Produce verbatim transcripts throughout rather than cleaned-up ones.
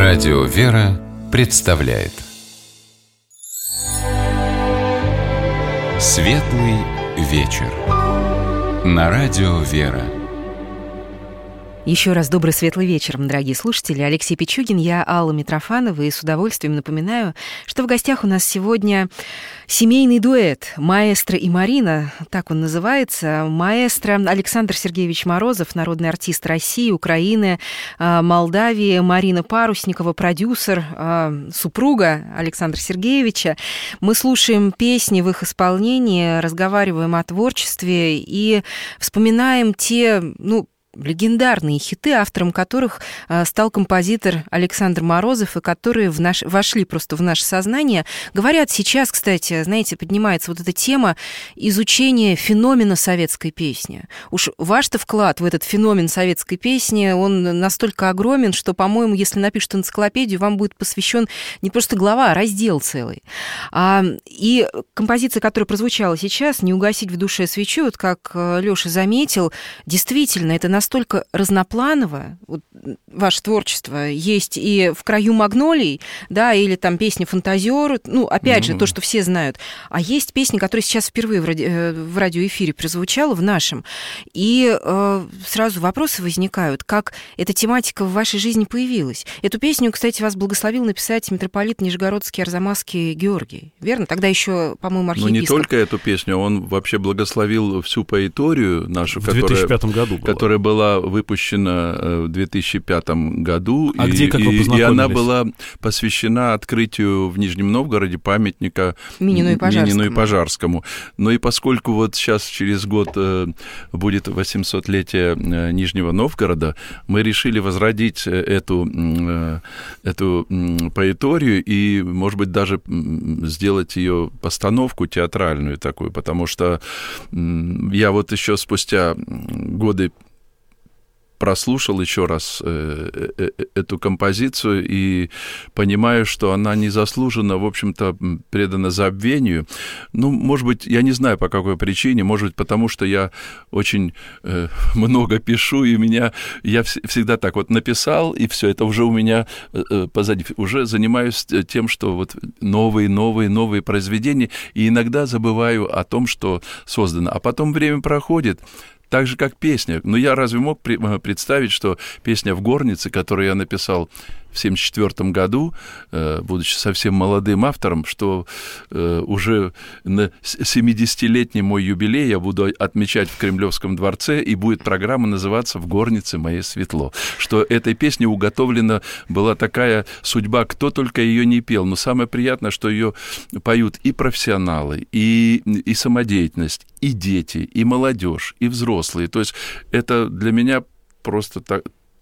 Радио «Вера» представляет Светлый вечер на Радио «Вера». Еще раз добрый светлый вечер, дорогие слушатели. Алексей Пичугин, я Алла Митрофанова, и с удовольствием напоминаю, что в гостях у нас сегодня семейный дуэт «Маэстро и Марина», так он называется. Маэстро Александр Сергеевич Морозов, народный артист России, Украины, Молдавии, Марина Парусникова, продюсер, супруга Александра Сергеевича. Мы слушаем песни в их исполнении, разговариваем о творчестве и вспоминаем те, ну, легендарные хиты, автором которых стал композитор Александр Морозов, и которые в наш, вошли просто в наше сознание. Говорят, сейчас, кстати, знаете, поднимается вот эта тема изучения феномена советской песни. Уж ваш-то вклад в этот феномен советской песни, он настолько огромен, что, по-моему, если напишут энциклопедию, вам будет посвящен не просто глава, а раздел целый. А, и композиция, которая прозвучала сейчас, «Не угасить в душе свечу», вот как Лёша заметил, действительно, это настолько настолько разнопланово, вот, ваше творчество, есть и «В краю магнолий», да, или там песня «Фантазер», ну, опять mm-hmm. же, то, что все знают, а есть песня, которая сейчас впервые в, ради... в радиоэфире прозвучала, в нашем, и э, сразу вопросы возникают, как эта тематика в вашей жизни появилась. Эту песню, кстати, вас благословил написать митрополит Нижегородский Арзамасский Георгий, верно? Тогда еще, по-моему, архиепископ. Ну, не только эту песню, он вообще благословил всю поэторию нашу, в которая, две тысячи пятом году была. которая была была выпущена в две тысячи пятом году, а и, где, как вы познакомились? И она была посвящена открытию в Нижнем Новгороде памятника Минину и Пожарскому. Минину и Пожарскому. Ну и поскольку вот сейчас через год будет восьмисотлетие Нижнего Новгорода, мы решили возродить эту, эту поэторию и, может быть, даже сделать ее постановку театральную такую, потому что я вот еще спустя годы прослушал еще раз э, э, эту композицию и понимаю, что она незаслуженно, в общем-то, предана забвению. Ну, может быть, я не знаю, по какой причине, может быть, потому что я очень э, много пишу, и меня, я вс- всегда так вот написал, и все, это уже у меня э, позади. Уже занимаюсь тем, что вот новые, новые, новые произведения, и иногда забываю о том, что создано. А потом время проходит, так же, как песня. Но я разве мог представить, что песня «В горнице», которую я написал в семьдесят четвёртом году, будучи совсем молодым автором, что уже на семидесятилетний мой юбилей я буду отмечать в Кремлевском дворце, и будет программа называться «В горнице моей светло». Что этой песне уготовлена была такая судьба, кто только ее не пел. Но самое приятное, что ее поют и профессионалы, и, и самодеятельность, и дети, и молодежь, и взрослые. То есть это для меня просто так...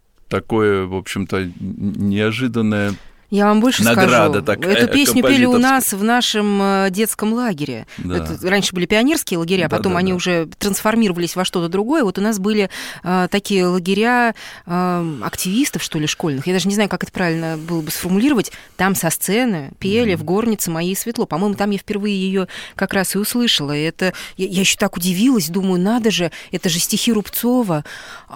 такое, в общем-то, неожиданное. Я вам больше Награда скажу. такая, эту песню пели у нас в нашем детском лагере. Да. Это, раньше были пионерские лагеря, да, потом да, они да. уже трансформировались во что-то другое. Вот у нас были э, такие лагеря э, активистов, что ли, школьных. Я даже не знаю, как это правильно было бы сформулировать. Там со сцены пели mm-hmm. «В горнице моей светло». По-моему, там я впервые ее как раз и услышала. И это, я, я еще так удивилась, думаю, надо же, это же стихи Рубцова.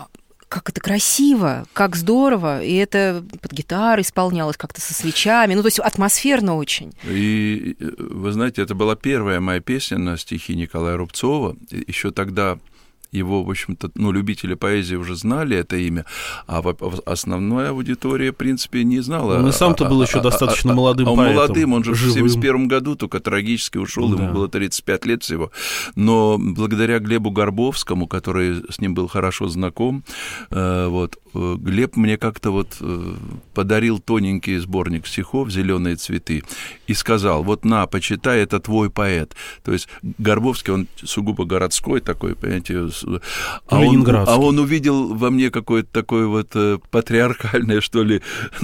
Как это красиво, как здорово, и это под гитарой исполнялось как-то со свечами, ну, то есть атмосферно очень. И, вы знаете, это была первая моя песня на стихи Николая Рубцова, еще тогда... Его, в общем-то, ну, любители поэзии уже знали это имя, а основная аудитория, в принципе, не знала. Он и сам-то был еще достаточно а, молодым а, а поэтом. молодым, он же живым. в семьдесят первом году только трагически ушел, да. Ему было тридцать пять лет всего. Но благодаря Глебу Горбовскому, который с ним был хорошо знаком, вот, Глеб мне как-то вот подарил тоненький сборник стихов «Зеленые цветы» и сказал: вот на, почитай, это твой поэт. То есть Горбовский, он сугубо городской такой, понимаете, а он, а он увидел во мне какое-то такое вот патриархальное, что ли,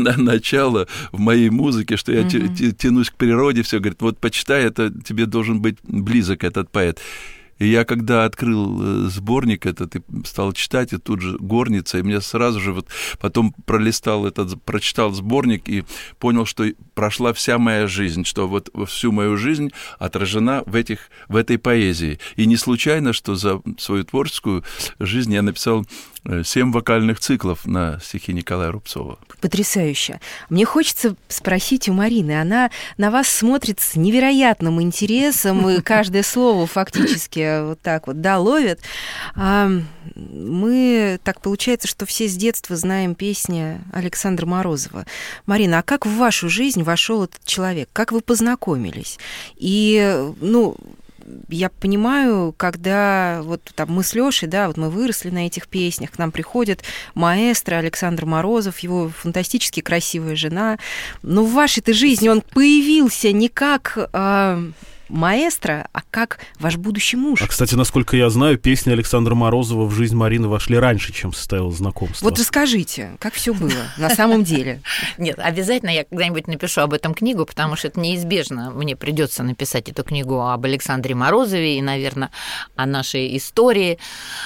начало в моей музыке, что я mm-hmm. тянусь к природе, все, говорит, вот почитай, это тебе должен быть близок этот поэт. И я, когда открыл сборник этот и стал читать, и тут же горница, и мне сразу же вот потом пролистал этот, прочитал сборник и понял, что прошла вся моя жизнь, что вот всю мою жизнь отражена в, этих, в этой поэзии. И не случайно, что за свою творческую жизнь я написал семь вокальных циклов на стихи Николая Рубцова. Потрясающе. Мне хочется спросить у Марины. Она на вас смотрит с невероятным интересом, и каждое слово фактически вот так вот, да, ловит. А мы, так получается, что все с детства знаем песни Александра Морозова. Марина, а как в вашу жизнь вошел этот человек? Как вы познакомились? И, ну, я понимаю, когда вот там мы с Лёшей, да, вот мы выросли на этих песнях, к нам приходит маэстро Александр Морозов, его фантастически красивая жена, но в вашей-то жизни он появился не как э, маэстро, а как ваш будущий муж. А, кстати, насколько я знаю, песни Александра Морозова в жизнь Марины вошли раньше, чем состоялось знакомство. Вот расскажите, как все было на самом деле? Нет, обязательно я когда-нибудь напишу об этом книгу, потому что это неизбежно. Мне придется написать эту книгу об Александре Морозове и, наверное, о нашей истории.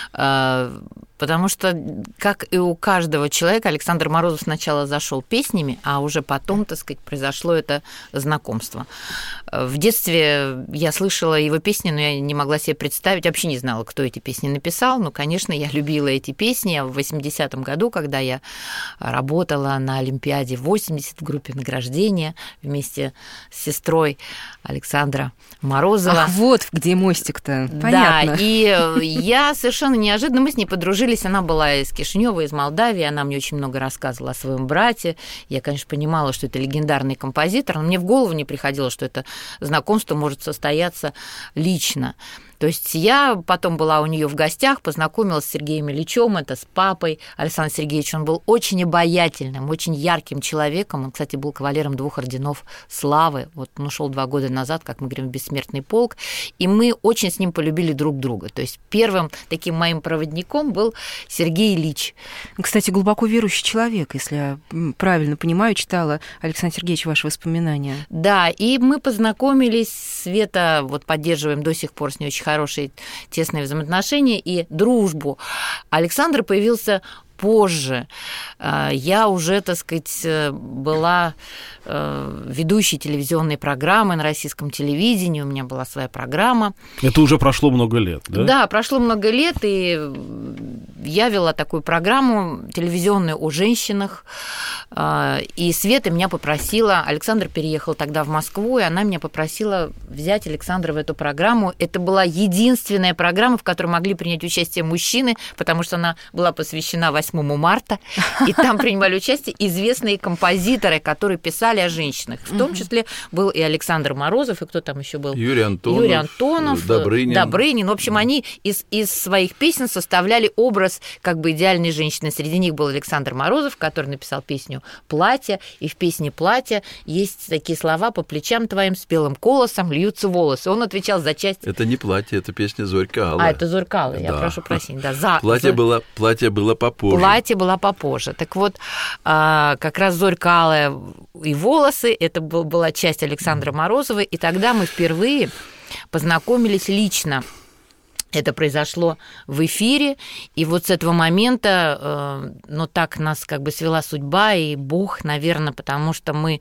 Потому что, как и у каждого человека, Александр Морозов сначала зашел песнями, а уже потом, так сказать, произошло это знакомство. В детстве я слышала его песни, но я не могла себе представить, вообще не знала, кто эти песни написал. Но, конечно, я любила эти песни. В восьмидесятом году, когда я работала на Олимпиаде восемьдесят в группе награждения вместе с сестрой Александра Морозова. Ах, вот где мостик-то, понятно. Да, и я совершенно неожиданно, мы с ней подружились. Она была из Кишинева, из Молдавии, она мне очень много рассказывала о своем брате. Я, конечно, понимала, что это легендарный композитор, но мне в голову не приходило, что это знакомство может состояться лично. То есть я потом была у нее в гостях, познакомилась с Сергеем Ильичем, это с папой Александра Сергеевича. Он был очень обаятельным, очень ярким человеком. Он, кстати, был кавалером двух орденов славы. Вот он ушел два года назад, как мы говорим, в бессмертный полк. И мы очень с ним полюбили друг друга. То есть первым таким моим проводником был Сергей Ильич. Кстати, глубоко верующий человек, если я правильно понимаю, читала, Александр Сергеевич, ваши воспоминания. Да, и мы познакомились, Света, вот поддерживаем до сих пор с ней очень хорошие тесные взаимоотношения и дружбу. Александр появился позже. Я уже, так сказать, была ведущей телевизионной программы на российском телевидении, у меня была своя программа. Это уже прошло много лет, да? Да, прошло много лет, и я вела такую программу телевизионную о женщинах, и Света меня попросила, Александр переехал тогда в Москву, и она меня попросила взять Александра в эту программу. Это была единственная программа, в которой могли принять участие мужчины, потому что она была посвящена восьмому марта, и там принимали участие известные композиторы, которые писали о женщинах. В том числе был и Александр Морозов, и кто там еще был? Юрий Антонов, Юрий Антонов Добрынин. Добрынин. В общем, они из, из своих песен составляли образ как бы идеальной женщины. Среди них был Александр Морозов, который написал песню «Платье», и в песне «Платье» есть такие слова: «По плечам твоим спелым колосом льются волосы». Он отвечал за часть... Это не «Платье», это песня «Зорька Алая». А, это «Зорька Алая», я да. прошу прощения. Да, за... Платье, за... было, платье было попозже. Платье было попозже. Так вот, как раз «Зорька Алая» и «Волосы» — это была часть Александра Морозова, и тогда мы впервые познакомились лично. Это произошло в эфире, и вот с этого момента, ну, так нас как бы свела судьба и Бог, наверное, потому что мы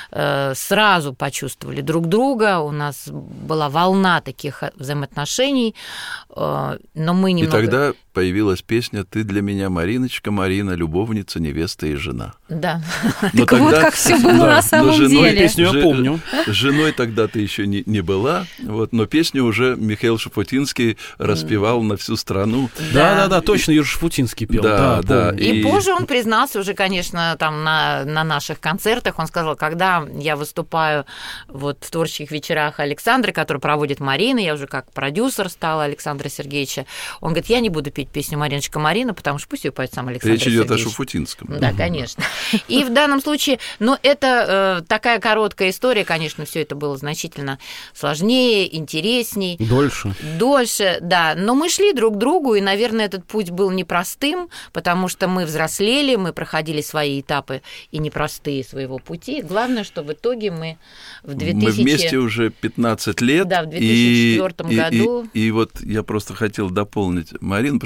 сразу почувствовали друг друга, у нас была волна таких взаимоотношений, но мы немного... И тогда появилась песня «Ты для меня, Мариночка, Марина, любовница, невеста и жена». Да. Но так тогда, вот как все было да, на самом женой, деле. Песню я помню. Женой тогда ты еще не, не была, вот, но песню уже Михаил Шафутинский распевал на всю страну. Да-да-да, точно, Юрий Шафутинский пел. Да, да. да. И, и позже он признался уже, конечно, там на, на наших концертах, он сказал, когда я выступаю вот в творческих вечерах Александра, который проводит Марина, я уже как продюсер стала Александра Сергеевича, он говорит, я не буду петь песню «Мариночка Марина», потому что пусть ее поет сам Александр Речь идет Сергеевич. о Шафутинском. Да, конечно. И в данном случае, ну, это э, такая короткая история, конечно, все это было значительно сложнее, интересней. Дольше. Дольше, да. Но мы шли друг к другу, и, наверное, этот путь был непростым, потому что мы взрослели, мы проходили свои этапы и непростые своего пути. Главное, что в итоге мы в двухтысячном... Мы вместе уже пятнадцать лет. Да, в две тысячи четвёртом и, году. И, и, и вот я просто хотел дополнить Марину, потому что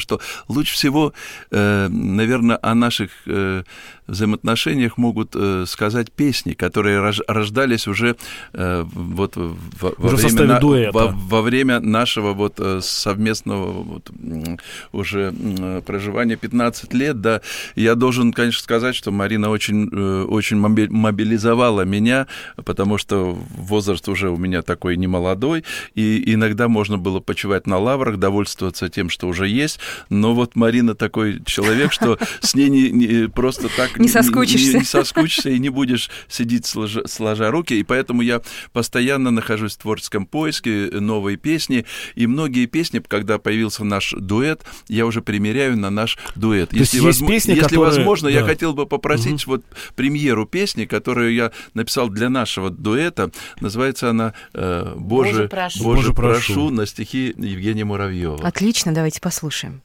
что лучше всего, наверное, о наших взаимоотношениях могут сказать песни, которые рождались уже вот во, во, уже время, на, во, во время нашего вот совместного вот уже проживания пятнадцать лет, да. Я должен, конечно, сказать, что Марина очень, очень мобилизовала меня, потому что возраст уже у меня такой немолодой, и иногда можно было почивать на лаврах, довольствоваться тем, что уже есть, но вот Марина такой человек, что с ней не, не, просто так не соскучишься. Не, не соскучишься и не будешь сидеть сложа, сложа руки, и поэтому я постоянно нахожусь в творческом поиске новой песни, и многие песни, когда появился наш дуэт, я уже примеряю на наш дуэт. То если есть возможно, песни, если которые... возможно, да. я хотел бы попросить угу. вот премьеру песни, которую я написал для нашего дуэта. Называется она э, «Боже, Боже, прошу. Боже, Боже, прошу», прошу на стихи Евгения Муравьева. Отлично, давайте послушаем.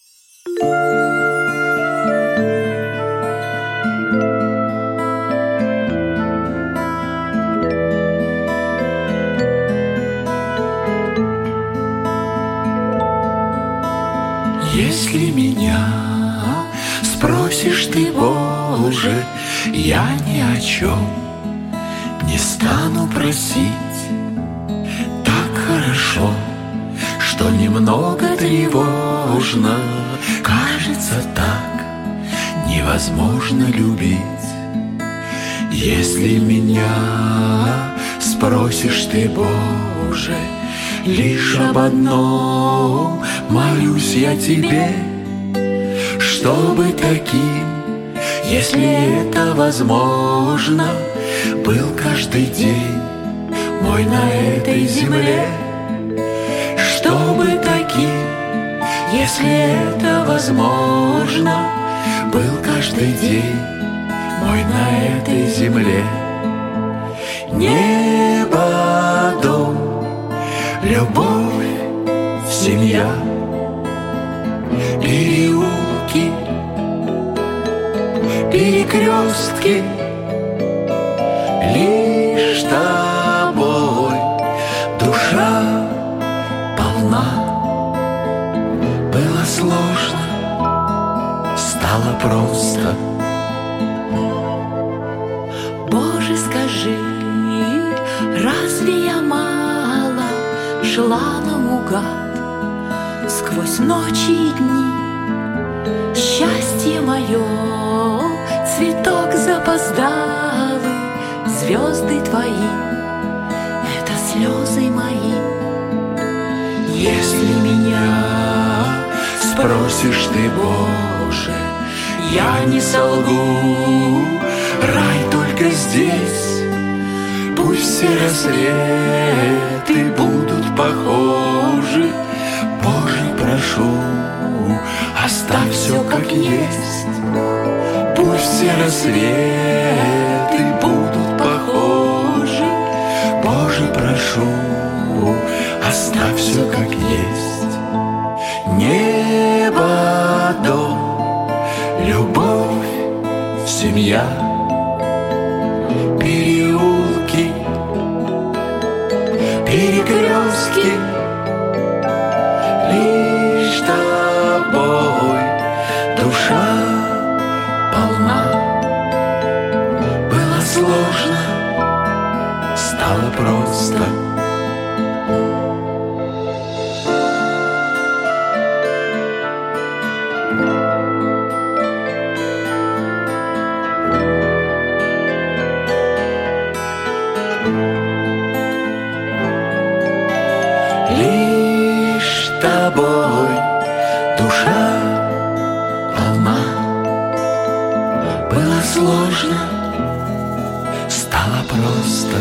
Если меня спросишь ты, Боже, я ни о чем не стану просить. Так хорошо, что немного тревожно. Кажется, так невозможно любить. Если меня спросишь ты, Боже, лишь об одном молюсь я тебе, чтобы таким, если это возможно, был каждый день мой на этой земле. Чтобы таким, если это возможно, был каждый день мой на этой земле. Небо, дом, любовь, семья, переулки, перекрестки, лишь тобой душа полна. Было сложно, стало просто. Боже, скажи, разве я мало шла наугад сквозь ночи и дни? Счастье мое, цветок запоздалый, звезды твои, это слезы мои. Если меня спросишь ты, Боже, я не солгу, рай только здесь. Пусть все рассветы будут похожи. Боже, прошу, оставь все как есть. Пусть все рассветы будут похожи. Боже, прошу, оставь все как есть. Небо, дом, любовь, семья, переулки, перекрестки, лишь тобой душа полна. Было сложно, стало просто. Лишь тобой душа полна. Было сложно, стало просто.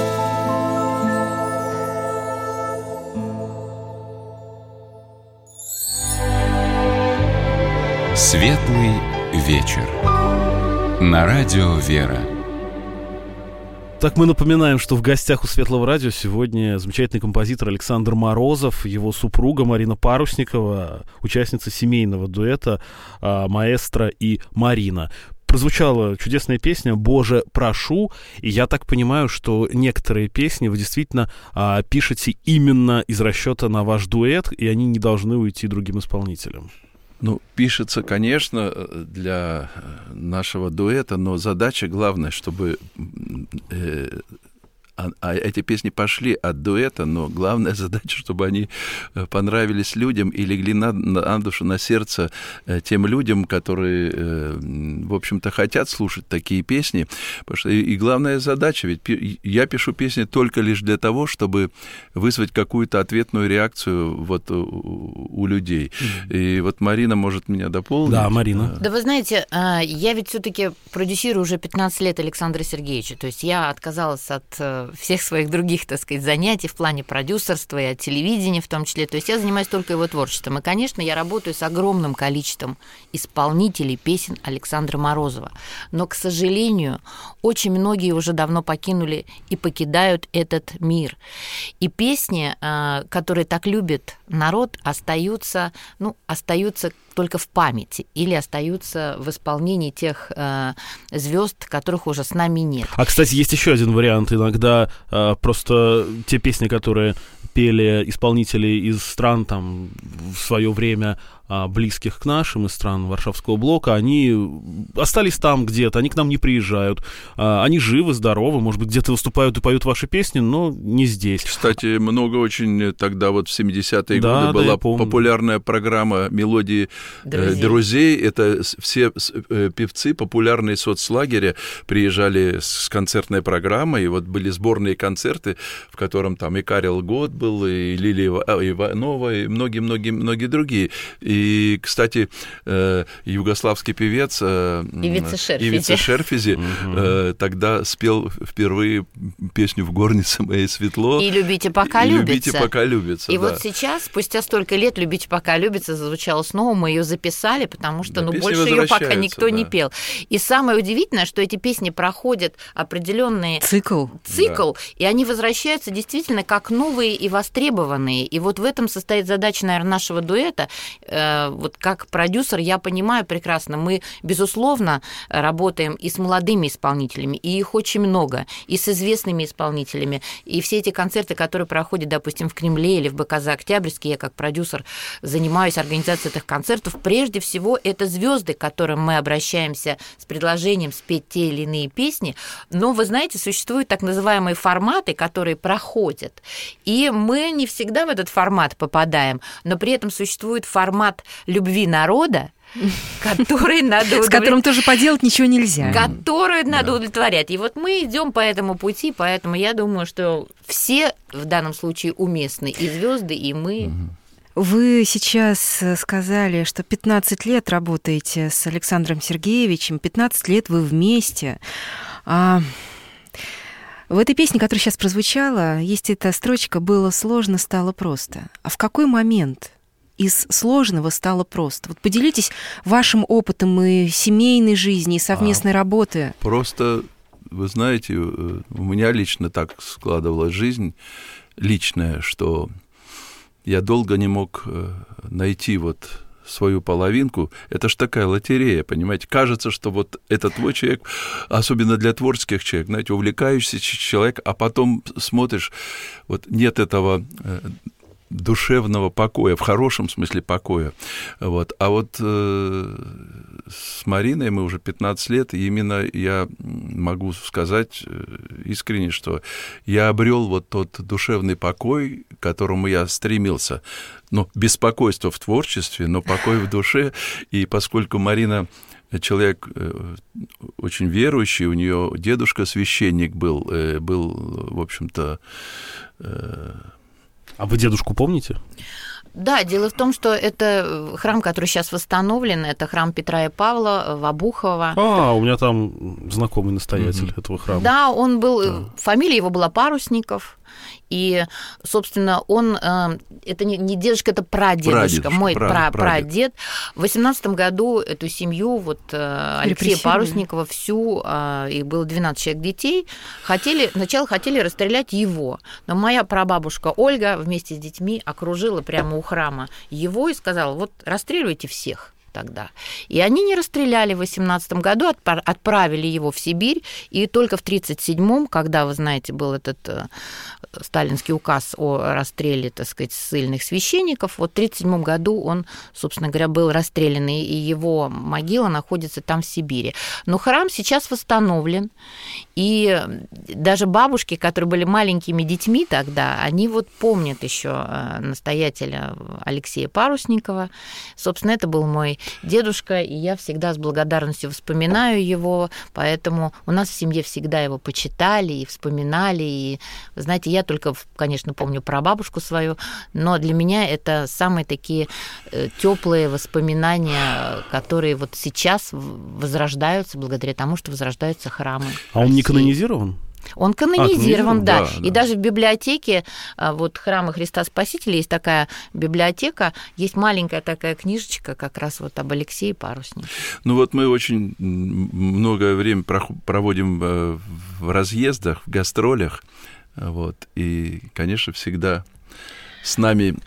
Светлый вечер. На радио «Вера». Так, мы напоминаем, что в гостях у Светлого радио сегодня замечательный композитор Александр Морозов, его супруга Марина Парусникова, участница семейного дуэта а, «Маэстро» и «Марина». Прозвучала чудесная песня «Боже, прошу», и я так понимаю, что некоторые песни вы действительно а, пишете именно из расчета на ваш дуэт, и они не должны уйти другим исполнителям. Ну, пишется, конечно, для нашего дуэта, но задача главная, чтобы... Э, А, а эти песни пошли от дуэта, но главная задача, чтобы они понравились людям и легли на, на душу, на сердце тем людям, которые, в общем-то, хотят слушать такие песни. Потому что и, и главная задача, ведь я пишу песни только лишь для того, чтобы вызвать какую-то ответную реакцию вот у, у людей. Mm-hmm. И вот Марина может меня дополнить. Да, Марина. Да вы знаете, я ведь все-таки продюсирую уже пятнадцать лет Александра Сергеевича. То есть я отказалась от всех своих других, так сказать, занятий в плане продюсерства и от телевидения в том числе. То есть я занимаюсь только его творчеством. И, конечно, я работаю с огромным количеством исполнителей песен Александра Морозова. Но, к сожалению, очень многие уже давно покинули и покидают этот мир. И песни, которые так любит народ, остаются, ну, остаются только в памяти или остаются в исполнении тех э, звезд, которых уже с нами нет. А, кстати, есть еще один вариант. Иногда э, просто те песни, которые пели исполнители из стран там в свое время близких к нашим, из стран Варшавского блока, они остались там где-то, они к нам не приезжают, они живы, здоровы, может быть, где-то выступают и поют ваши песни, но не здесь. Кстати, много очень тогда вот в семидесятые да, годы да, была популярная программа «Мелодии друзей». друзей». Это все певцы, популярные соцлагеря, приезжали с концертной программой, и вот были сборные концерты, в котором там и Карел Гот был, и Лилия Иванова, и многие-многие-многие другие. И, кстати, югославский певец Ивица Шерфизи, Ивица Шерфизи тогда спел впервые песню «В горнице моей светло». И «Любите, пока и любится». «Любите, пока любится». И да. вот сейчас, спустя столько лет, «Любите, пока любится» зазвучало снова, мы ее записали, потому что да, ну, больше ее пока никто да. не пел. И самое удивительное, что эти песни проходят определенный цикл, цикл да. и они возвращаются действительно как новые и востребованные. И вот в этом состоит задача, наверное, нашего дуэта. Вот как продюсер я понимаю прекрасно, мы, безусловно, работаем и с молодыми исполнителями, и их очень много, и с известными исполнителями, и все эти концерты, которые проходят, допустим, в Кремле или в БКЗ Октябрьске, я как продюсер занимаюсь организацией этих концертов, прежде всего это звезды, к которым мы обращаемся с предложением спеть те или иные песни, но, вы знаете, существуют так называемые форматы, которые проходят, и мы не всегда в этот формат попадаем, но при этом существует формат любви народа, который надо с которым тоже поделать ничего нельзя, который надо удовлетворять. И вот мы идем по этому пути, поэтому я думаю, что все в данном случае уместны, и звезды, и мы. Вы сейчас сказали, что пятнадцать лет работаете с Александром Сергеевичем, пятнадцать лет вы вместе. А в этой песне, которая сейчас прозвучала, есть эта строчка «Было сложно, стало просто». А в какой момент из сложного стало просто? Вот поделитесь вашим опытом и семейной жизни, и совместной а, работы. Просто, вы знаете, у меня лично так складывалась жизнь личная, что я долго не мог найти вот свою половинку. Это ж такая лотерея, понимаете? Кажется, что вот это твой человек, особенно для творческих человек, знаете, увлекающийся человек, а потом смотришь, вот нет этого душевного покоя, в хорошем смысле покоя. Вот. А вот э, с Мариной мы уже пятнадцать лет, и именно я могу сказать искренне, что я обрел вот тот душевный покой, к которому я стремился. Ну, беспокойство в творчестве, но покой в душе. И поскольку Марина человек очень верующий, у нее дедушка священник был, был, в общем-то... А вы дедушку помните? Да, дело в том, что это храм, который сейчас восстановлен, это храм Петра и Павла в Обухово. А, у меня там знакомый настоятель mm-hmm. этого храма. Да, он был, да. Фамилия его была Парусников. И, собственно, он, это не дедушка, это прадедушка, прадедушка мой пра, прадед. В восемнадцатом году эту семью, вот Алексея Парусникова, всю, их было двенадцать человек детей, хотели, сначала хотели расстрелять его. Но моя прабабушка Ольга вместе с детьми окружила прямо у храма его и сказала, вот расстреливайте всех. тогда. И они не расстреляли в восемнадцатом году, отправили его в Сибирь, и только в тридцать седьмом, когда, вы знаете, был этот сталинский указ о расстреле, так сказать, ссыльных священников, вот в тридцать седьмом году он, собственно говоря, был расстрелян, и его могила находится там, в Сибири. Но храм сейчас восстановлен, и даже бабушки, которые были маленькими детьми тогда, они вот помнят еще настоятеля Алексея Парусникова. Собственно, это был мой дедушка, и я всегда с благодарностью вспоминаю его, поэтому у нас в семье всегда его почитали и вспоминали. И, вы знаете, я только, конечно, помню про бабушку свою, но для меня это самые такие теплые воспоминания, которые вот сейчас возрождаются благодаря тому, что возрождаются храмы. А он не канонизирован? Он канонизирован, а, да. да, И да. даже в библиотеке вот храма Христа Спасителя есть такая библиотека, есть маленькая такая книжечка как раз вот об Алексее Паруснике. Ну вот мы очень многое время проводим в разъездах, в гастролях, вот, и, конечно, всегда с нами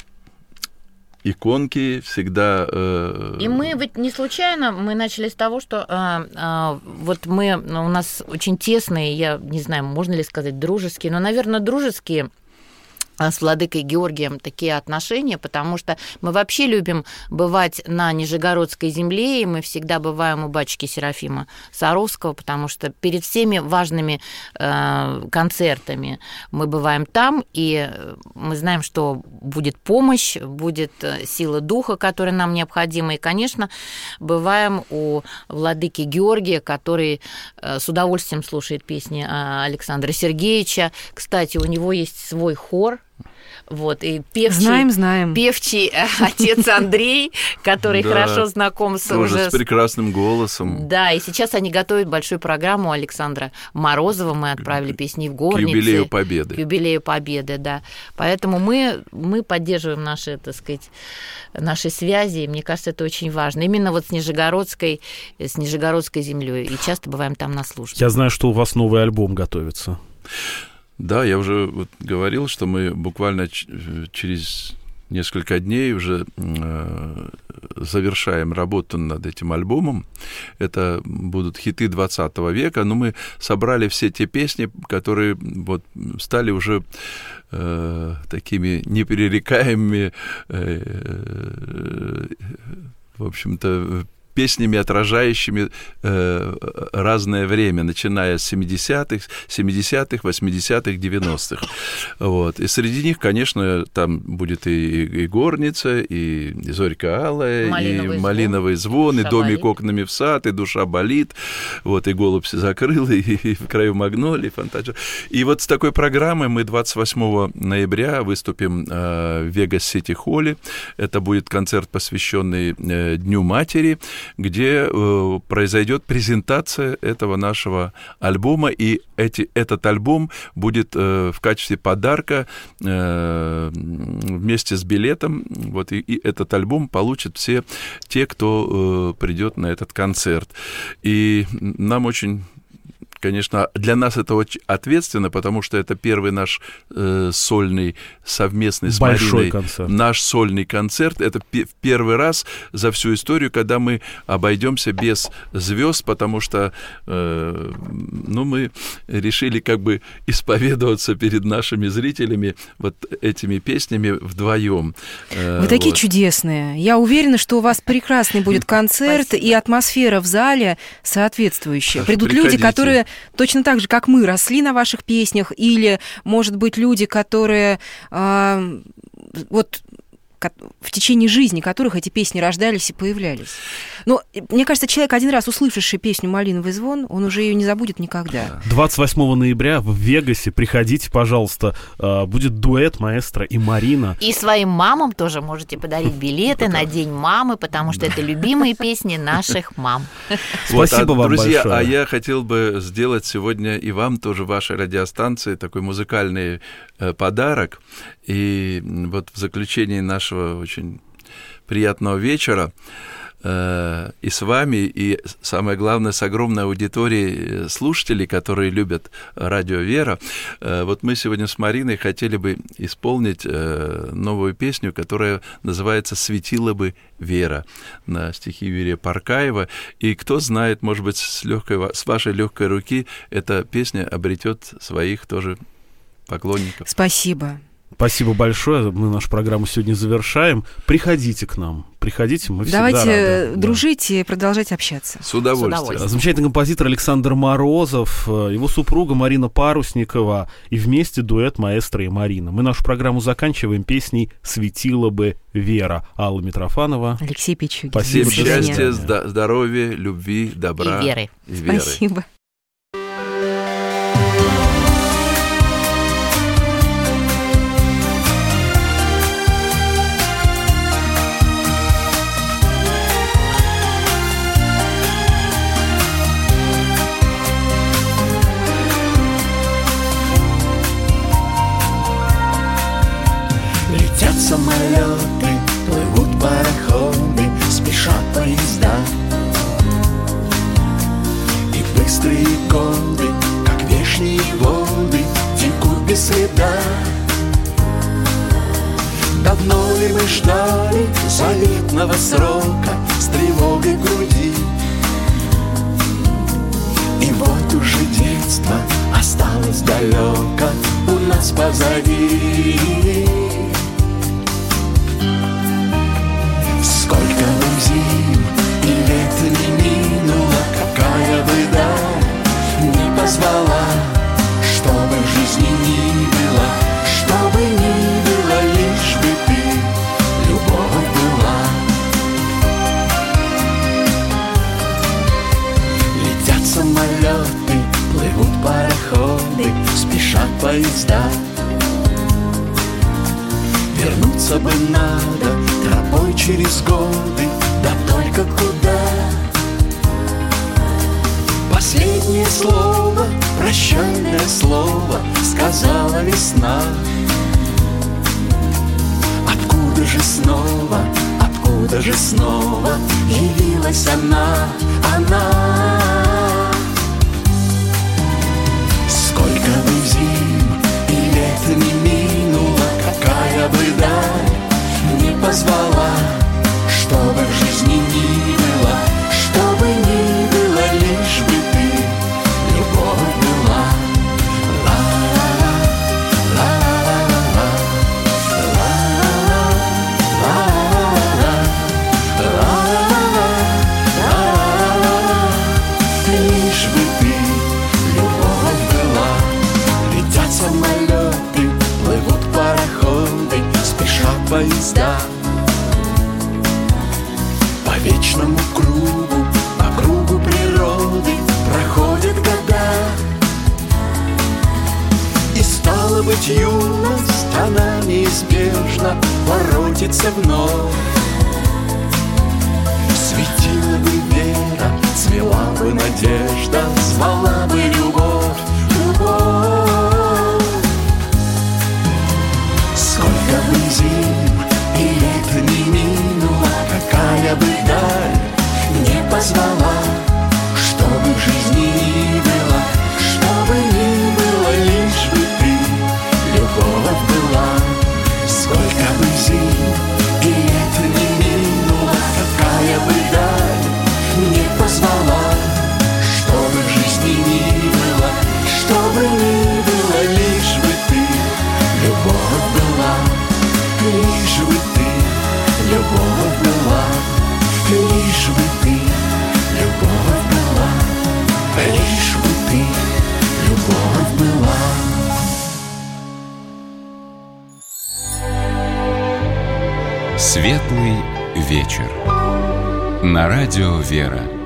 иконки, всегда... Э... И мы ведь не случайно, мы начали с того, что э, э, вот мы, у нас очень тесные, я не знаю, можно ли сказать дружеские, но, наверное, дружеские с владыкой Георгием такие отношения, потому что мы вообще любим бывать на Нижегородской земле, и мы всегда бываем у батюшки Серафима Саровского, потому что перед всеми важными э, концертами мы бываем там, и мы знаем, что будет помощь, будет сила духа, которая нам необходима, и, конечно, бываем у владыки Георгия, который с удовольствием слушает песни Александра Сергеевича. Кстати, у него есть свой хор, вот, и певчий, знаем, знаем. певчий отец Андрей, который да, хорошо знаком с тоже уже... с прекрасным голосом. Да, и сейчас они готовят большую программу Александра Морозова. Мы отправили песни в горнице. К юбилею Победы. К юбилею Победы, да. Поэтому мы, мы поддерживаем наши, так сказать, наши связи. И мне кажется, это очень важно. Именно вот с Нижегородской, с Нижегородской землей. И часто бываем там на службе. Я знаю, что у вас новый альбом готовится. Да, я уже вот говорил, что мы буквально ч- через несколько дней уже э, завершаем работу над этим альбомом. Это будут хиты двадцатого века, но мы собрали все те песни, которые вот стали уже э, такими неперерекаемыми, э, в общем-то, песнями, отражающими э, разное время, начиная с семидесятых, семидесятых, восьмидесятых, девяностых. Вот. И среди них, конечно, там будет и, и горница, и, и зорька алая, малиновый и малиновый звон, звон и домик болит. окнами в сад, и душа болит, вот, и голубь закрыл, и, и в краю магнолии, фантазия. И вот с такой программой мы двадцать восьмого ноября выступим э, в Вегас-Сити-Холле. Это будет концерт, посвященный э, Дню Матери, где э, произойдет презентация этого нашего альбома, и эти, этот альбом будет э, в качестве подарка э, вместе с билетом, вот, и, и этот альбом получат все те, кто э, придет на этот концерт. И нам очень... Конечно, для нас это очень ответственно, потому что это первый наш э, сольный, совместный с Большой Мариной, концерт. Наш сольный концерт. Это п- первый раз за всю историю, когда мы обойдемся без звезд, потому что э, ну, мы решили как бы исповедоваться перед нашими зрителями вот этими песнями вдвоем. Вы такие вот чудесные. Я уверена, что у вас прекрасный будет концерт, и атмосфера в зале соответствующая. Придут люди, которые точно так же, как мы, росли на ваших песнях, или, может быть, люди, которые э, вот в течение жизни которых эти песни рождались и появлялись. Но мне кажется, человек, один раз услышавший песню «Малиновый звон», он уже ее не забудет никогда. двадцать восьмого ноября в Вегасе, приходите, пожалуйста, будет дуэт маэстро и Марина. И своим мамам тоже можете подарить билеты на День мамы, потому что это любимые песни наших мам. Спасибо вам большое. Друзья, а я хотел бы сделать сегодня и вам тоже, вашей радиостанции, такой музыкальный подарок. И вот в заключении нашего очень приятного вечера э, и с вами, и, самое главное, с огромной аудиторией слушателей, которые любят радио «Вера». Э, вот мы сегодня с Мариной хотели бы исполнить э, новую песню, которая называется «Светила бы Вера» на стихи Юрия Паркаева. И кто знает, может быть, с, легкой, с вашей легкой руки эта песня обретет своих тоже поклонников. Спасибо. Спасибо большое. Мы нашу программу сегодня завершаем. Приходите к нам. Приходите, мы всегда Давайте рады. дружить и продолжать общаться. С удовольствием. С удовольствием. Замечательный композитор Александр Морозов, его супруга Марина Парусникова и вместе дуэт «Маэстро и Марина». Мы нашу программу заканчиваем песней «Светила бы Вера». Алла Митрофанова. Алексей Пичугин. Всем Спасибо. счастья, здоровья, любви, добра И веры. И веры. Спасибо. Самолеты, плывут пароходы, спешат поезда. И быстрые годы, как вешние воды, текут без следа. Давно ли мы ждали заветного срока с тревогой в груди? И вот уже детство осталось далеко у нас позади. Сколько бы зим и лет не минуло, какая бы даль не позвала, что бы в жизни ни было, что бы ни было, лишь бы ты, любовь была. Летят самолеты, плывут пароходы, спешат поезда. Вернуться бы надо тропой через годы, да только куда? Последнее слово, прощальное слово сказала весна. Откуда же снова, откуда же снова явилась она, она? Сколько бы зим и лет не минуло, какая бы даль не позвала, что бы в жизни ни было, что бы ни было, лишь бы ты, любовь была. Ла-ла-ла, ла-ла-ла-ла, ла-ла-ла, ла-ла-ла, ла-ла-ла, лишь бы ты, любовь была. Летят самолеты, плывут пароходы, спешат поезда. По вечному кругу, по кругу природы проходят года. И стало быть, юность, она неизбежно воротится вновь. Светила бы вера, цвела бы надежда, звала бы любовь, любовь. Сколько бы зим и лет не минуло, какая бы даль не позвала, что бы в жизни ни было, что бы ни было, лишь бы ты, любовь была. Сколько бы зим и лет не минуло, какая бы даль не позвала, что бы в жизни ни было, что бы ни было, лишь бы ты, любовь была, лишь бы ты, любовь была, лишь бы ты, любовь была, лишь бы ты, любовь была. Светлый вечер. На радио «Вера».